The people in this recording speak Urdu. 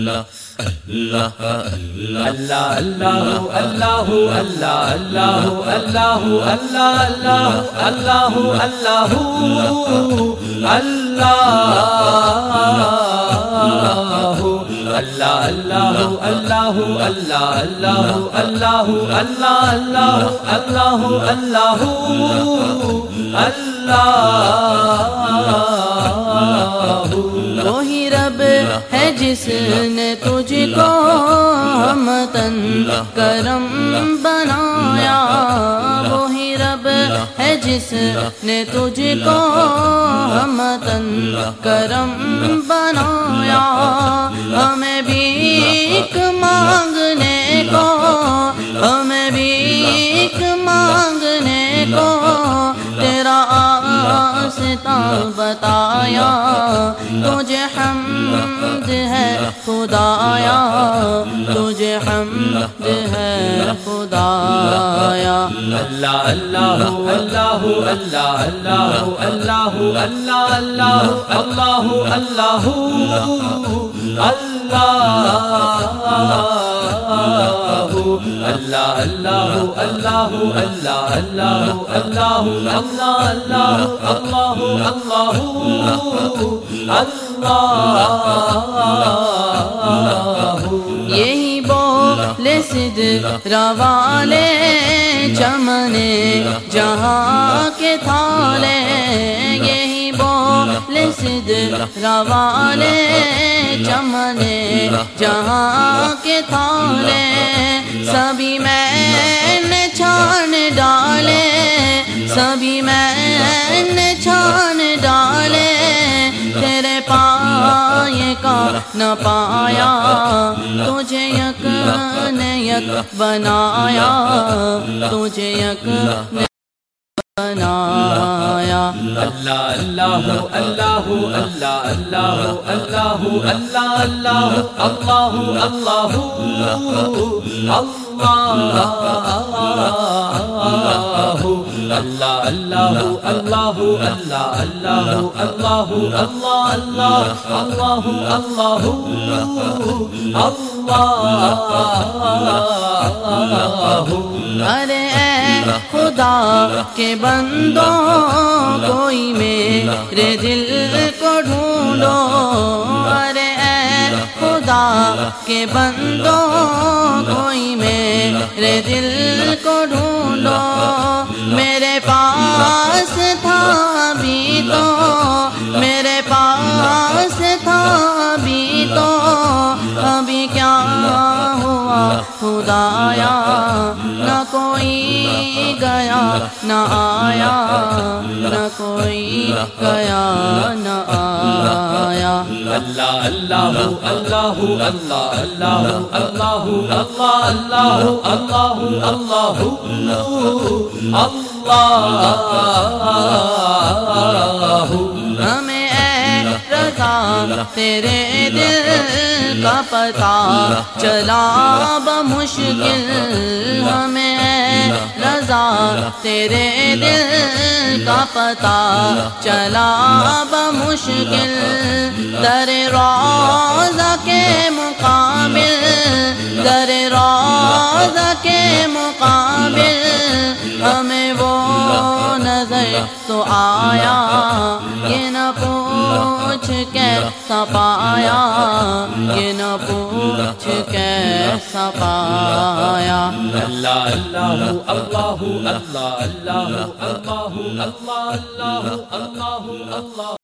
وہی رب ہے جس نے تجھ کو ہمتن کرم بنایا، وہی رب ہے جس نے تجھ کو ہمتن کرم بنایا، ہمیں بھیک مانگنے کو، ہمیں بھیک مانگنے کو تیرا آستا بتایا، تجھے حمد ہے خدایا، تجھے حمد ہے خدایا۔ اللہ اللہ اللہ اللہ اللہ اللہ اللہ اللہ اللہ اللہ اللہ اللہ اللہ اللہ اللہ اللہ یہی بولے سدرا والے چمنے جہاں کے تھالے، یہی بولے سدرا والے چمنے جہاں کے تھالے، سبھی میں نے چھان ڈالے، سبھی میں نے چھان ڈالے، تیرے پائے کا نہ پایا، تجھے یک نے یک بنایا، تجھے یک نے بنایا۔ اللہ اللہ اللہ اللہ اللہ اللہ اللہ اللہ اللہ اللہ اللہ اللہ اللہ اللہ۔ ارے اے خدا کے بندوں کوئی میرے دل کو ڈھونڈو، ارے اے خدا کے بندوں کوئی میرے دل کو ڈھونڈو، میرے پاس تھا بھی تو، میرے پاس تھا بھی تو، ابھی کیا ہوا خدایا، نہ کوئی گیا نہ آیا، نہ کوئی گیا نہ آیا۔ اللہ اللہ اللہ اللہ اللہ اللہ اللہ اللہ اللہ اللہ۔ ہمیں اے رضا تیرے دل کا پتہ چلا بمشکل، ہمیں اے رضا تیرے دل کا پتہ چلا بمشکل، در روضہ کے مقابل، در روضہ کے مقابل ہمیں وہ نظر تو آیا، یہ نہ پوچھ کیسا پایا، یہ نہ پوچھ کیسا پایا۔ اللہ اللہ اللہ اللہ اللہ اللہ اللہ اللہ اللہ۔